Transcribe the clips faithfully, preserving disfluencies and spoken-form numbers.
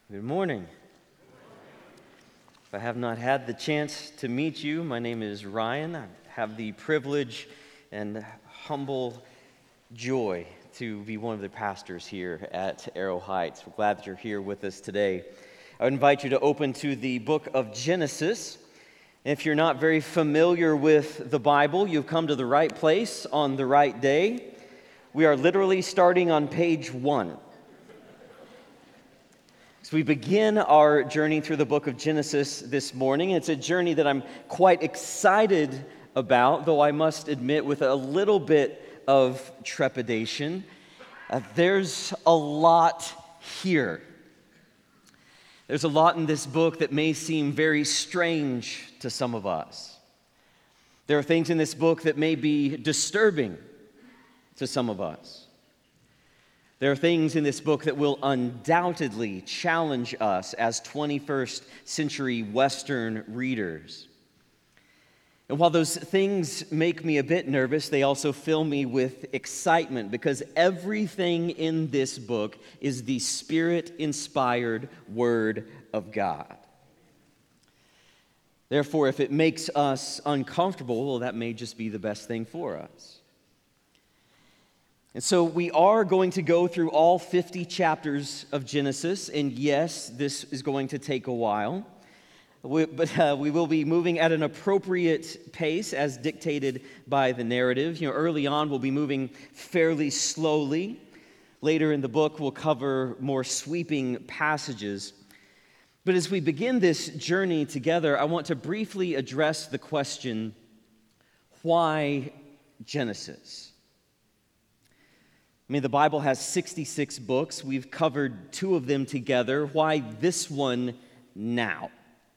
Good morning. If I have not had the chance to meet you, my name is Ryan. I have the privilege and humble joy to be one of the pastors here at Arrow Heights. We're glad that you're here with us today. I would invite you to open to the book of Genesis. If you're not very familiar with the Bible, you've come to the right place on the right day. We are literally starting on page one. So we begin our journey through the book of Genesis this morning. It's a journey that I'm quite excited about, though I must admit with a little bit of trepidation. Uh, there's a lot here. There's a lot in this book that may seem very strange to some of us. There are things in this book that may be disturbing to some of us. There are things in this book that will undoubtedly challenge us as twenty-first century Western readers. And while those things make me a bit nervous, they also fill me with excitement because everything in this book is the Spirit-inspired Word of God. Therefore, if it makes us uncomfortable, well, that may just be the best thing for us. And so we are going to go through all fifty chapters of Genesis, and yes, this is going to take a while, we, but uh, we will be moving at an appropriate pace as dictated by the narrative. You know, early on, we'll be moving fairly slowly. Later in the book, we'll cover more sweeping passages. But as we begin this journey together, I want to briefly address the question, why Genesis? I mean, the Bible has sixty-six books. We've covered two of them together. Why this one now?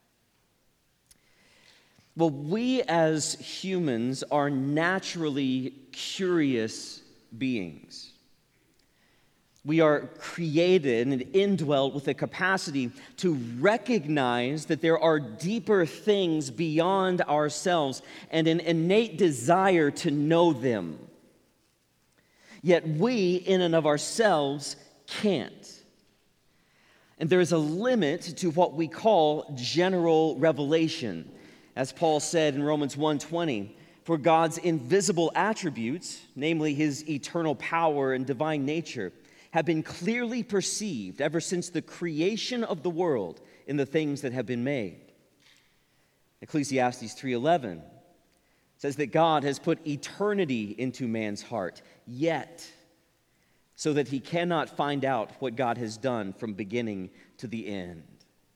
Well, we as humans are naturally curious beings. We are created and indwelt with a capacity to recognize that there are deeper things beyond ourselves and an innate desire to know them. Yet we, in and of ourselves, can't. And there is a limit to what we call general revelation. As Paul said in Romans one twenty, for God's invisible attributes, namely his eternal power and divine nature, have been clearly perceived ever since the creation of the world in the things that have been made. Ecclesiastes three eleven says that God has put eternity into man's heart, yet, so that he cannot find out what God has done from beginning to the end.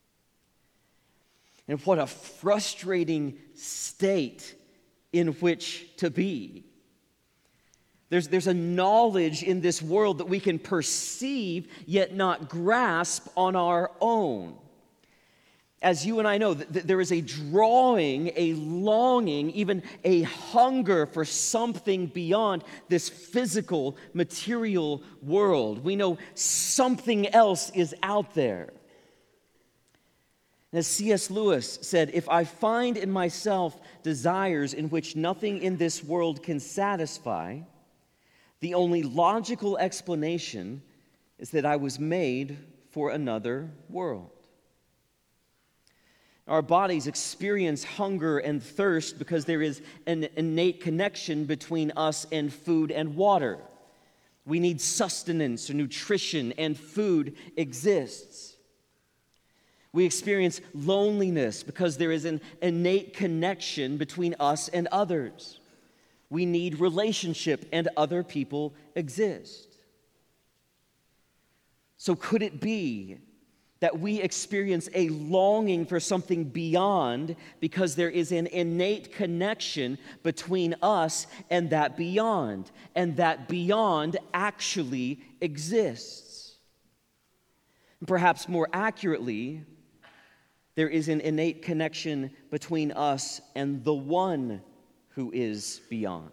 And what a frustrating state in which to be. There's, there's a knowledge in this world that we can perceive, yet not grasp on our own. As you and I know, there is a drawing, a longing, even a hunger for something beyond this physical, material world. We know something else is out there. As C S Lewis said, if I find in myself desires in which nothing in this world can satisfy, the only logical explanation is that I was made for another world. Our bodies experience hunger and thirst because there is an innate connection between us and food and water. We need sustenance or nutrition, and food exists. We experience loneliness because there is an innate connection between us and others. We need relationship, and other people exist. So could it be that we experience a longing for something beyond because there is an innate connection between us and that beyond, and that beyond actually exists? And perhaps more accurately, there is an innate connection between us and the one who is beyond.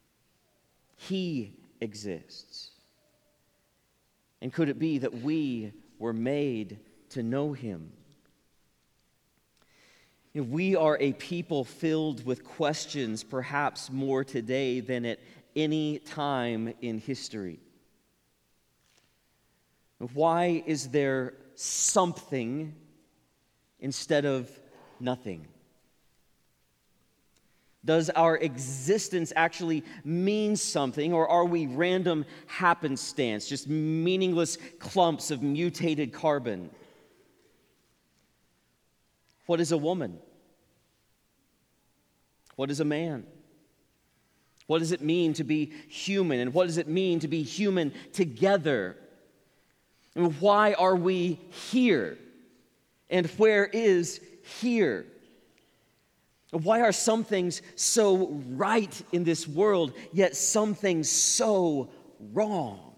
He exists. And could it be that we were made to know him? You know, we are a people filled with questions, perhaps more today than at any time in history. Why is there something instead of nothing? Does our existence actually mean something, or are we random happenstance, just meaningless clumps of mutated carbon? What is a woman? What is a man? What does it mean to be human? And what does it mean to be human together? And why are we here? And where is here? Why are some things so right in this world, yet some things so wrong?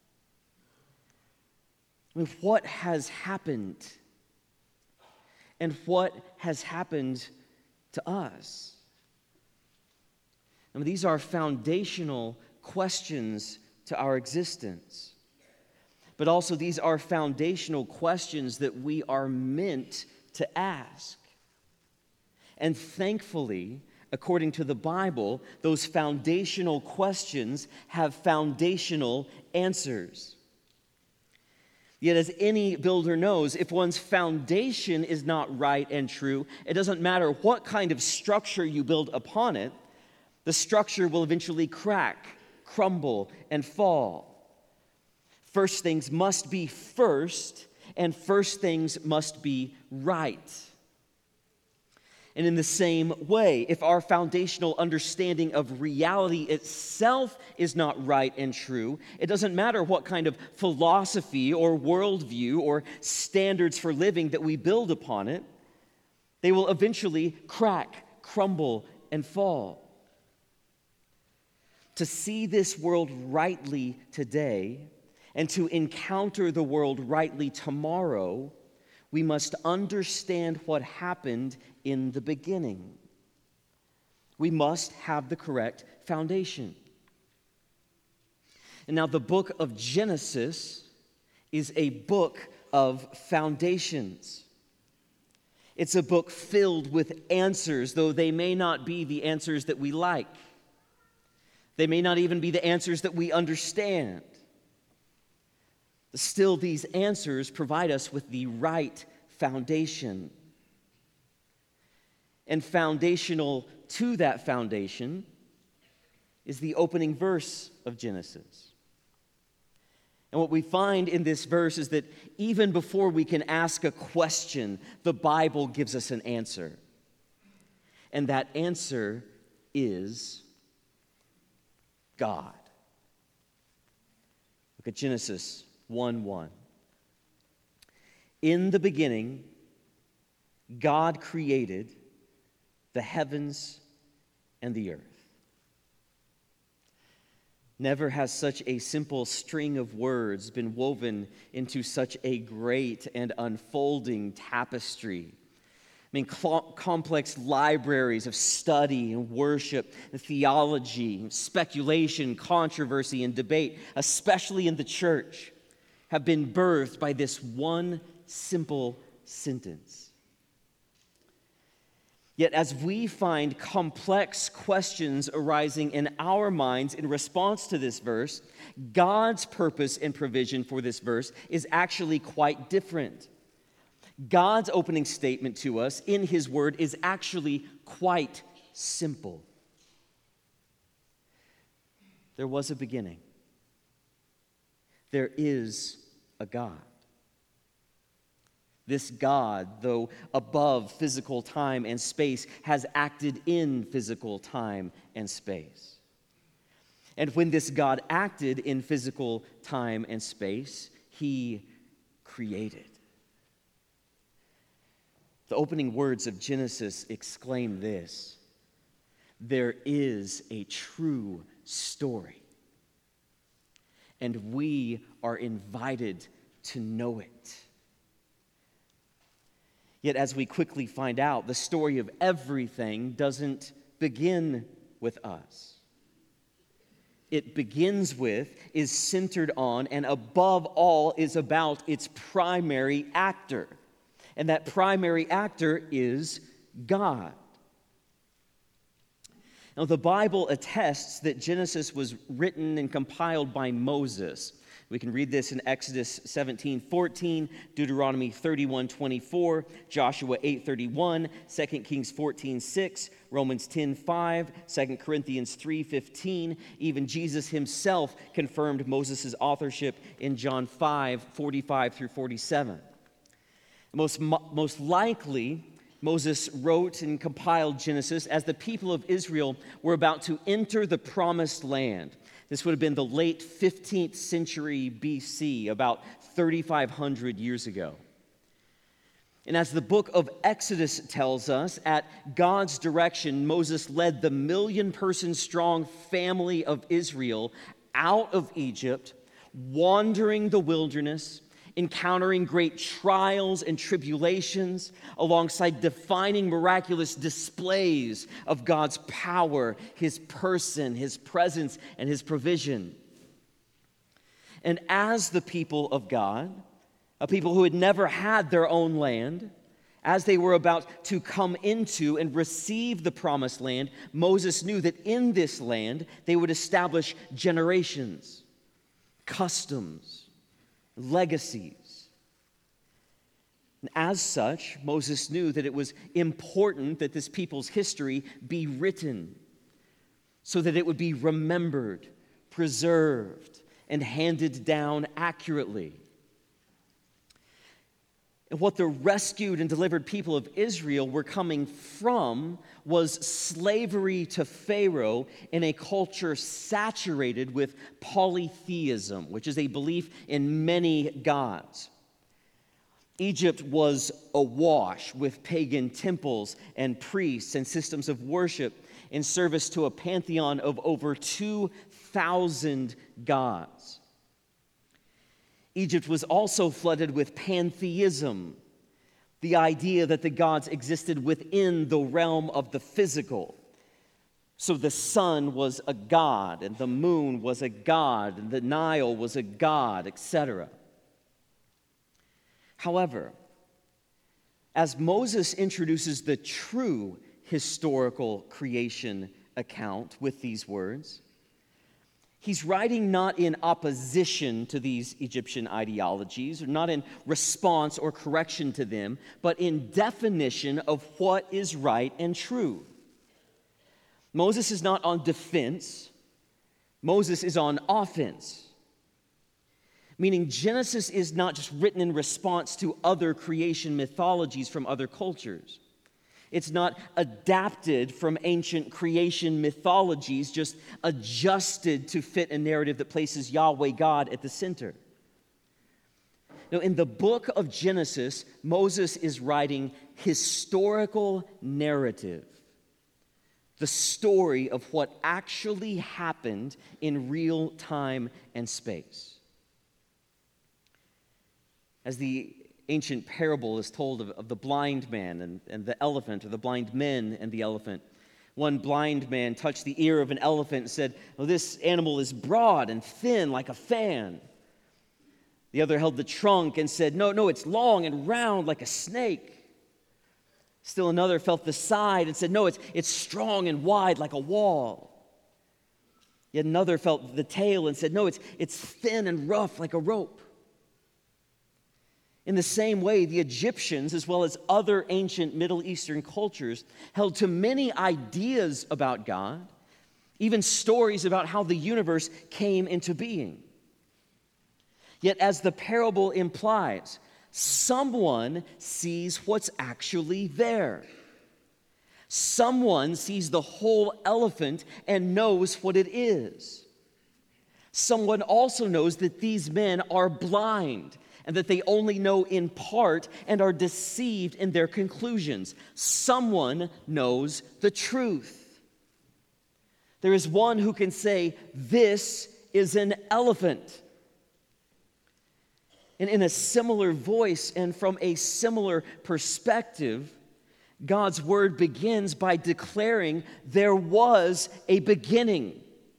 I mean, what has happened? And what has happened to us? I mean, these are foundational questions to our existence. But also, these are foundational questions that we are meant to ask. And thankfully, according to the Bible, those foundational questions have foundational answers. Yet, as any builder knows, if one's foundation is not right and true, it doesn't matter what kind of structure you build upon it, the structure will eventually crack, crumble, and fall. First things must be first, and first things must be right. And in the same way, if our foundational understanding of reality itself is not right and true, it doesn't matter what kind of philosophy or worldview or standards for living that we build upon it, they will eventually crack, crumble, and fall. To see this world rightly today and to encounter the world rightly tomorrow, we must understand what happened in the beginning. We must have the correct foundation. And now, the book of Genesis is a book of foundations. It's a book filled with answers, though they may not be the answers that we like. They may not even be the answers that we understand. Still, these answers provide us with the right foundation. And foundational to that foundation is the opening verse of Genesis. And what we find in this verse is that even before we can ask a question, the Bible gives us an answer. And that answer is God. Look at Genesis one one. In the beginning, God created the heavens and the earth. Never has such a simple string of words been woven into such a great and unfolding tapestry. I mean, cl- complex libraries of study and worship and theology, speculation, controversy, and debate, especially in the church, have been birthed by this one simple sentence. Yet as we find complex questions arising in our minds in response to this verse, God's purpose and provision for this verse is actually quite different. God's opening statement to us in His Word is actually quite simple. There was a beginning. There is a God. This God, though above physical time and space, has acted in physical time and space. And when this God acted in physical time and space, He created. The opening words of Genesis exclaim this: there is a true story, and we are invited to know it. Yet, as we quickly find out, the story of everything doesn't begin with us. It begins with, is centered on, and above all is about its primary actor. And that primary actor is God. Now, the Bible attests that Genesis was written and compiled by Moses. We can read this in Exodus seventeen fourteen, Deuteronomy thirty-one twenty-four, Joshua eight thirty-one, Second Kings fourteen six, Romans ten five, Second Corinthians three fifteen. Even Jesus himself confirmed Moses' authorship in John five forty-five through forty-seven. Most, most likely, Moses wrote and compiled Genesis as the people of Israel were about to enter the promised land. This would have been the late fifteenth century B C, about thirty-five hundred years ago. And as the book of Exodus tells us, at God's direction, Moses led the million-person strong family of Israel out of Egypt, wandering the wilderness, encountering great trials and tribulations, alongside defining miraculous displays of God's power, his person, his presence, and his provision. And as the people of God, a people who had never had their own land, as they were about to come into and receive the promised land, Moses knew that in this land they would establish generations, customs, legacies. And as such, Moses knew that it was important that this people's history be written so that it would be remembered, preserved, and handed down accurately. And what the rescued and delivered people of Israel were coming from was slavery to Pharaoh in a culture saturated with polytheism, which is a belief in many gods. Egypt was awash with pagan temples and priests and systems of worship in service to a pantheon of over two thousand gods. Egypt was also flooded with pantheism, the idea that the gods existed within the realm of the physical. So the sun was a god, and the moon was a god, and the Nile was a god, et cetera. However, as Moses introduces the true historical creation account with these words, he's writing not in opposition to these Egyptian ideologies, or not in response or correction to them, but in definition of what is right and true. Moses is not on defense. Moses is on offense. Meaning Genesis is not just written in response to other creation mythologies from other cultures. It's not adapted from ancient creation mythologies, just adjusted to fit a narrative that places Yahweh God at the center. Now, in the book of Genesis, Moses is writing historical narrative, the story of what actually happened in real time and space. As the ancient parable is told of, of the blind man and, and the elephant, or the blind men and the elephant. One blind man touched the ear of an elephant and said, "Oh, this animal is broad and thin like a fan." The other held the trunk and said, no, no, it's long and round like a snake. Still another felt the side and said, no, it's, it's strong and wide like a wall. Yet another felt the tail and said, no, it's, it's thin and rough like a rope. In the same way, the Egyptians, as well as other ancient Middle Eastern cultures, held to many ideas about God, even stories about how the universe came into being. Yet, as the parable implies, someone sees what's actually there. Someone sees the whole elephant and knows what it is. Someone also knows that these men are blind, and that they only know in part and are deceived in their conclusions. Someone knows the truth. There is one who can say, "This is an elephant." And in a similar voice and from a similar perspective, God's word begins by declaring there was a beginning.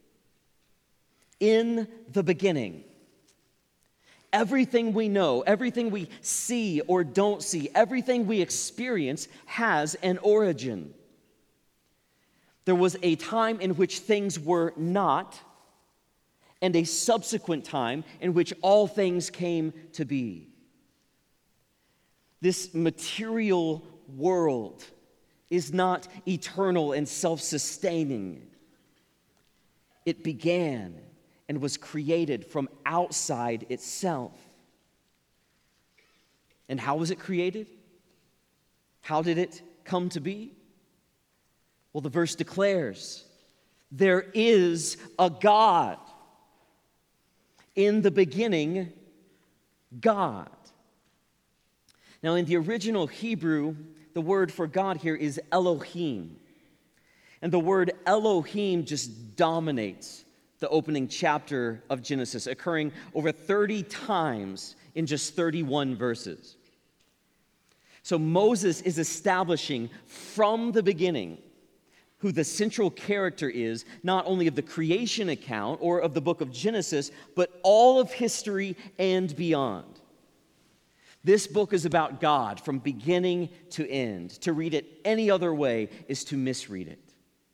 In the beginning. Everything we know, everything we see or don't see, everything we experience has an origin. There was a time in which things were not, and a subsequent time in which all things came to be. This material world is not eternal and self-sustaining. It began and was created from outside itself. And how was it created? How did it come to be? Well, the verse declares, there is a God. In the beginning, God. Now, in the original Hebrew, the word for God here is Elohim. And the word Elohim just dominates the opening chapter of Genesis, occurring over thirty times in just thirty-one verses. So Moses is establishing from the beginning who the central character is, not only of the creation account or of the book of Genesis, but all of history and beyond. This book is about God from beginning to end. To read it any other way is to misread it.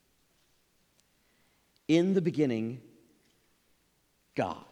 In the beginning, God.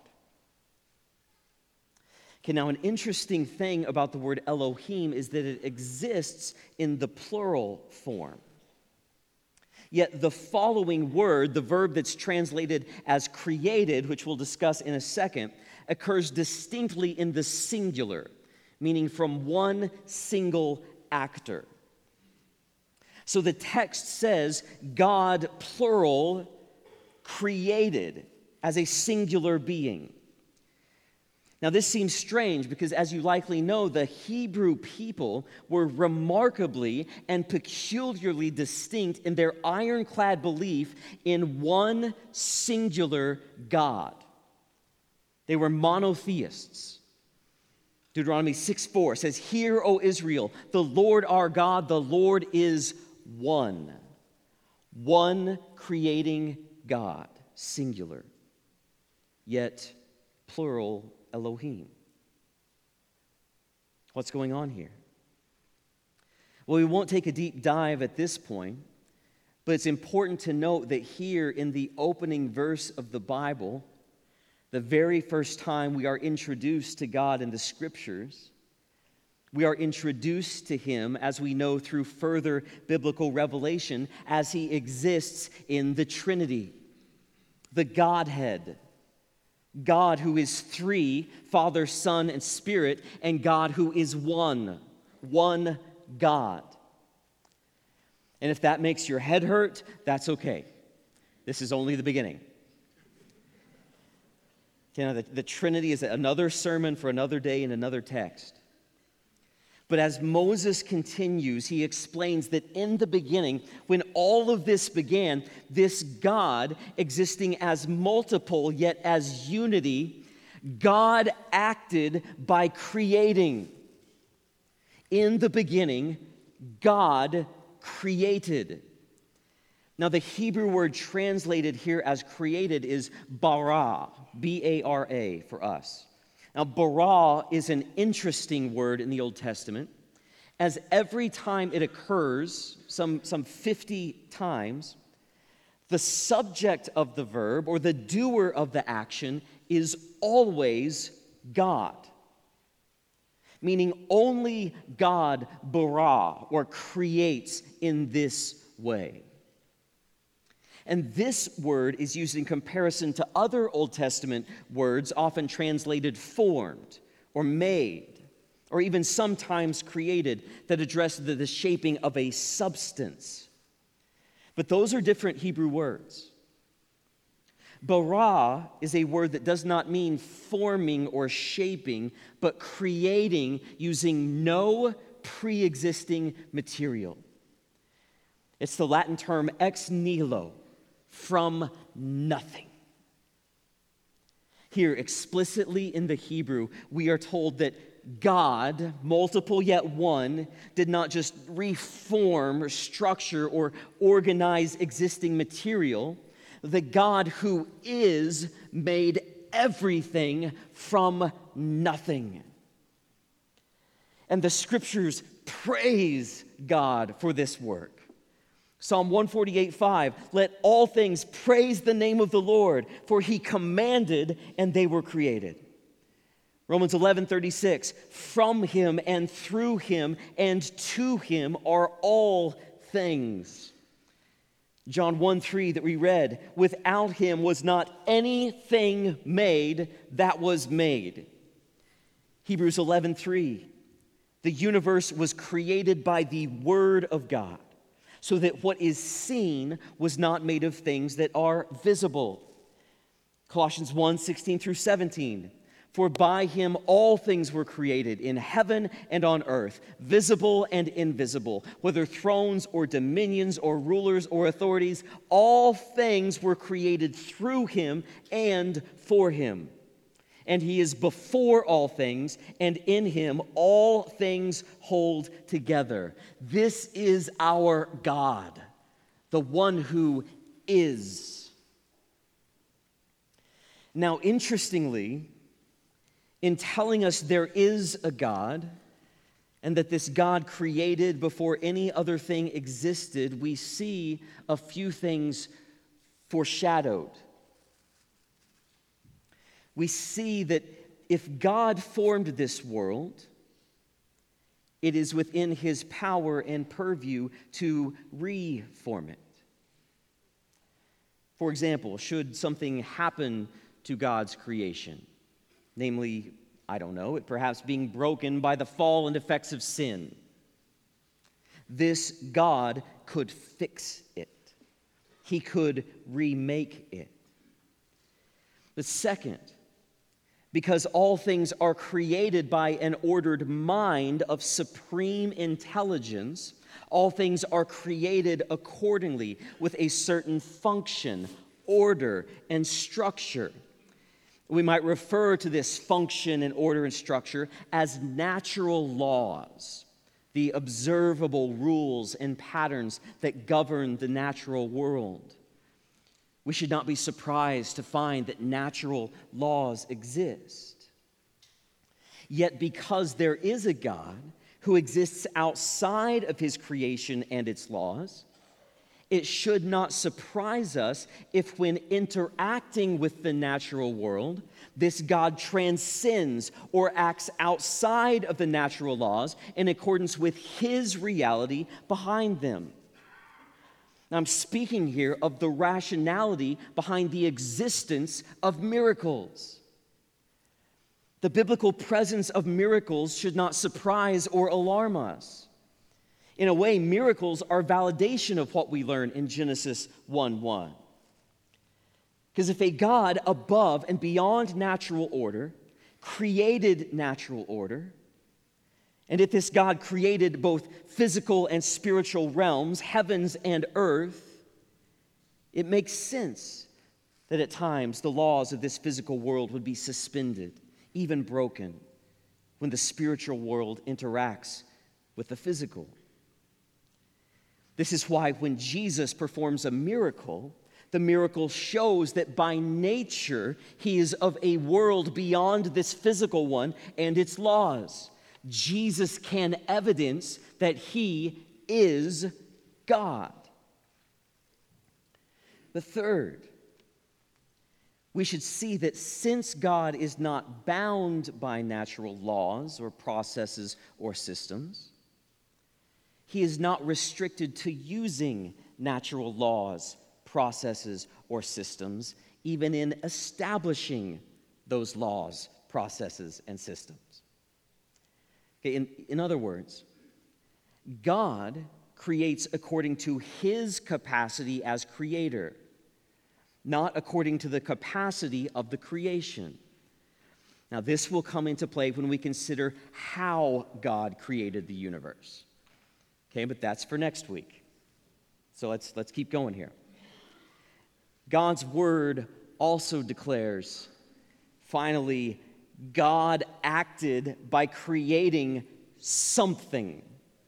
Okay, now an interesting thing about the word Elohim is that it exists in the plural form. Yet the following word, the verb that's translated as created, which we'll discuss in a second, occurs distinctly in the singular, meaning from one single actor. So the text says, God, plural, created as a singular being. Now, this seems strange because, as you likely know, the Hebrew people were remarkably and peculiarly distinct in their ironclad belief in one singular God. They were monotheists. Deuteronomy six four says, "Hear, O Israel, the Lord our God, the Lord is one." One creating God, singular, yet plural Elohim. What's going on here? Well, we won't take a deep dive at this point, but it's important to note that here in the opening verse of the Bible, the very first time we are introduced to God in the Scriptures, we are introduced to Him, as we know through further biblical revelation, as He exists in the Trinity, the Godhead. God who is three, Father, Son, and Spirit, and God who is one, one God. And if that makes your head hurt, that's okay. This is only the beginning. You know, the, the Trinity is another sermon for another day in another text. But as Moses continues, he explains that in the beginning, when all of this began, this God existing as multiple yet as unity, God acted by creating. In the beginning, God created. Now, the Hebrew word translated here as created is bara, B A R A for us. Now, bara is an interesting word in the Old Testament, as every time it occurs, some, some fifty times, the subject of the verb or the doer of the action is always God. Meaning only God bara or creates in this way. And this word is used in comparison to other Old Testament words, often translated formed or made, or even sometimes created, that address the, the shaping of a substance. But those are different Hebrew words. Bara is a word that does not mean forming or shaping, but creating using no pre-existing material. It's the Latin term ex nihilo, from nothing. Here, explicitly in the Hebrew, we are told that God, multiple yet one, did not just reform or structure or organize existing material. The God who is made everything from nothing. And the Scriptures praise God for this work. Psalm one forty-eight, five, let all things praise the name of the Lord, for he commanded and they were created. Romans eleven, thirty-six, from him and through him and to him are all things. John one, three that we read, without him was not anything made that was made. Hebrews eleven, three, the universe was created by the word of God, so that what is seen was not made of things that are visible. Colossians one, sixteen through seventeen. For by him all things were created in heaven and on earth, visible and invisible, whether thrones or dominions or rulers or authorities, all things were created through him and for him. And he is before all things, and in him all things hold together. This is our God, the one who is. Now, interestingly, in telling us there is a God, and that this God created before any other thing existed, we see a few things foreshadowed. We see that if God formed this world, it is within his power and purview to reform it. For example, should something happen to God's creation, namely, I don't know, it perhaps being broken by the fall and effects of sin, this God could fix it. He could remake it. But second, because all things are created by an ordered mind of supreme intelligence, all things are created accordingly with a certain function, order, and structure. We might refer to this function and order and structure as natural laws, the observable rules and patterns that govern the natural world. We should not be surprised to find that natural laws exist. Yet because there is a God who exists outside of his creation and its laws, it should not surprise us if, when interacting with the natural world, this God transcends or acts outside of the natural laws in accordance with his reality behind them. Now, I'm speaking here of the rationality behind the existence of miracles. The biblical presence of miracles should not surprise or alarm us. In a way, miracles are validation of what we learn in Genesis one one. Because if a God above and beyond natural order created natural order, and if this God created both physical and spiritual realms, heavens and earth, it makes sense that at times the laws of this physical world would be suspended, even broken, when the spiritual world interacts with the physical. This is why when Jesus performs a miracle, the miracle shows that by nature he is of a world beyond this physical one and its laws. Jesus can evidence that he is God. The third, we should see that since God is not bound by natural laws or processes or systems, he is not restricted to using natural laws, processes, or systems, even in establishing those laws, processes, and systems. Okay, in, in other words, God creates according to his capacity as creator, not according to the capacity of the creation. Now, this will come into play when we consider how God created the universe. Okay, but that's for next week. So let's, let's keep going here. God's word also declares, finally, God acted by creating something.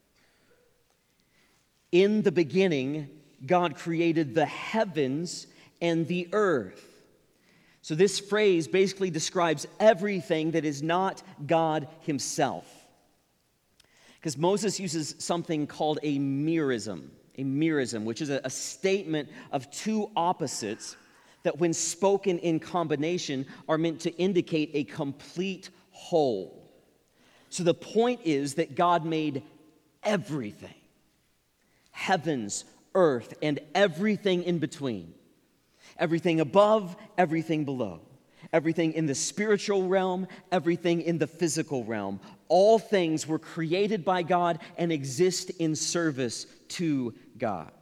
In the beginning, God created the heavens and the earth. So this phrase basically describes everything that is not God himself. Because Moses uses something called a merism. a merism, which is a, a statement of two opposites that when spoken in combination are meant to indicate a complete whole. So the point is that God made everything, heavens, earth, and everything in between. Everything above, everything below. Everything in the spiritual realm, everything in the physical realm. All things were created by God and exist in service to God.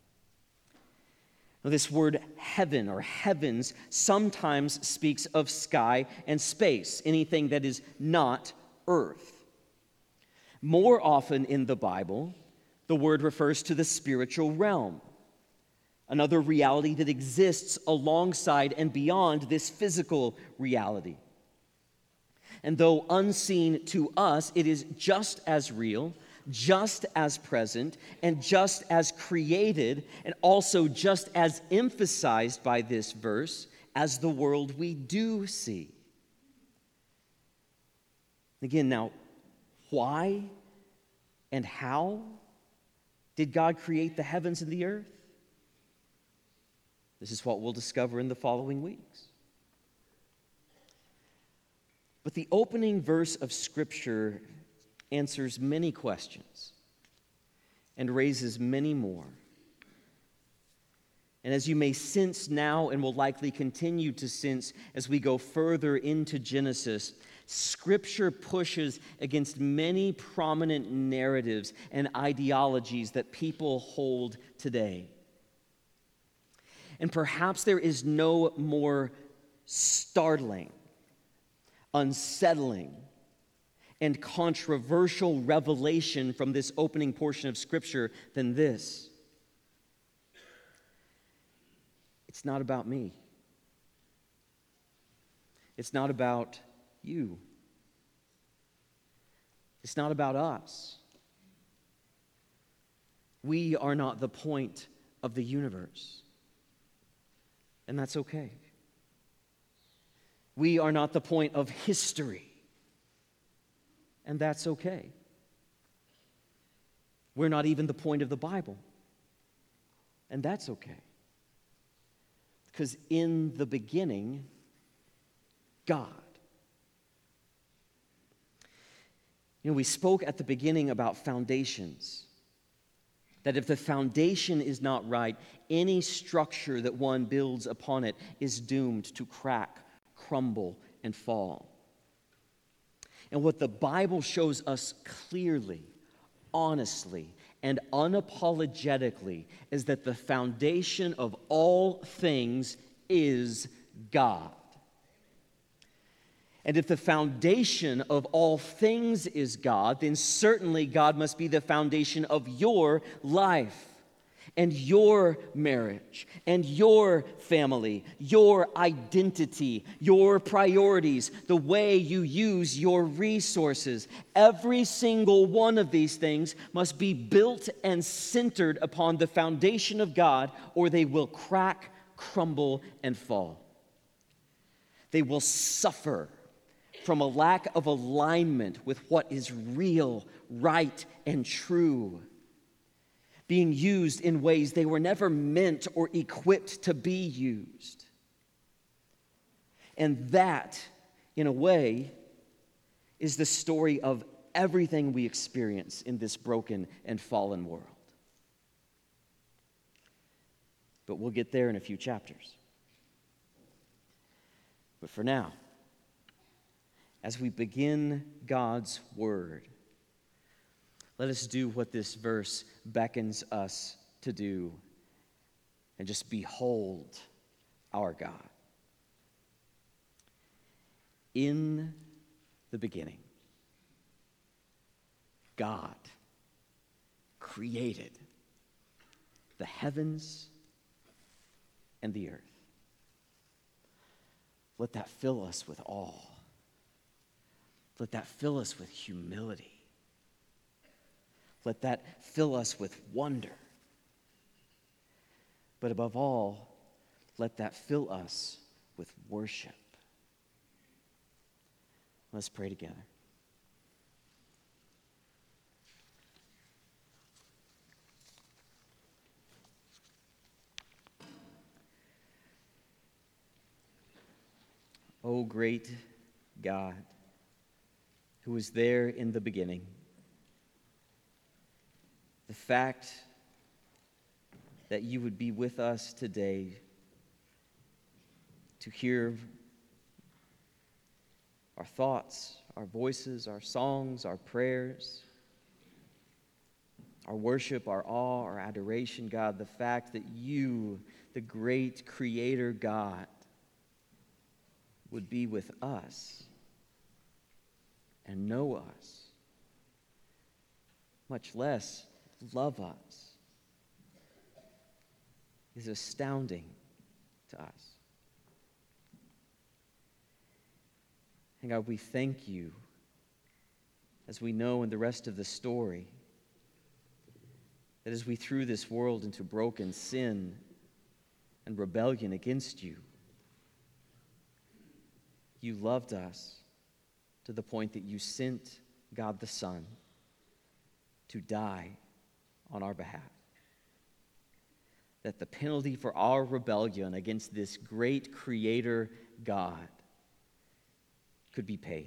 Now, this word heaven or heavens sometimes speaks of sky and space, anything that is not earth. More often in the Bible, the word refers to the spiritual realm, another reality that exists alongside and beyond this physical reality. And though unseen to us, it is just as real, just as present, and just as created, and also just as emphasized by this verse as the world we do see. Again, now, why and how did God create the heavens and the earth? This is what we'll discover in the following weeks. But the opening verse of Scripture answers many questions and raises many more. And as you may sense now and will likely continue to sense as we go further into Genesis, Scripture pushes against many prominent narratives and ideologies that people hold today. And perhaps there is no more startling, unsettling, and controversial revelation from this opening portion of Scripture than this. It's not about me. It's not about you. It's not about us. We are not the point of the universe. And that's okay. We are not the point of history. And that's okay. We're not even the point of the Bible. And that's okay. Because in the beginning, God. You know, we spoke at the beginning about foundations. That if the foundation is not right, any structure that one builds upon it is doomed to crack, crumble, and fall. And what the Bible shows us clearly, honestly, and unapologetically is that the foundation of all things is God. And if the foundation of all things is God, then certainly God must be the foundation of your life and your marriage and your family, your identity, your priorities, the way you use your resources. Every single one of these things must be built and centered upon the foundation of God, or they will crack, crumble, and fall. They will suffer from a lack of alignment with what is real, right, and true, being used in ways they were never meant or equipped to be used. And that, in a way, is the story of everything we experience in this broken and fallen world. But we'll get there in a few chapters. But for now, as we begin God's word, let us do what this verse beckons us to do and just behold our God. In the beginning, God created the heavens and the earth. Let that fill us with awe. Let that fill us with humility. Let that fill us with wonder. But above all, let that fill us with worship. Let's pray together. O great God, who was there in the beginning. The fact that you would be with us today to hear our thoughts, our voices, our songs, our prayers, our worship, our awe, our adoration, God, the fact that you, the great Creator God, would be with us and know us, much less love us, is astounding to us. And God, we thank you, as we know in the rest of the story, that as we threw this world into broken sin and rebellion against you, you loved us to the point that you sent God the Son to die on our behalf. That the penalty for our rebellion against this great Creator God could be paid.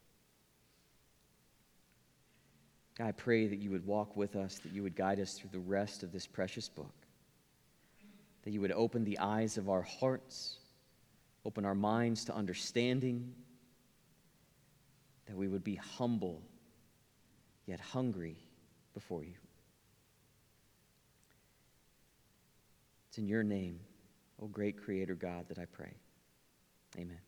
God, I pray that you would walk with us, that you would guide us through the rest of this precious book, that you would open the eyes of our hearts, open our minds to understanding, that we would be humble yet hungry before you. It's in your name, O great Creator God, that I pray. Amen.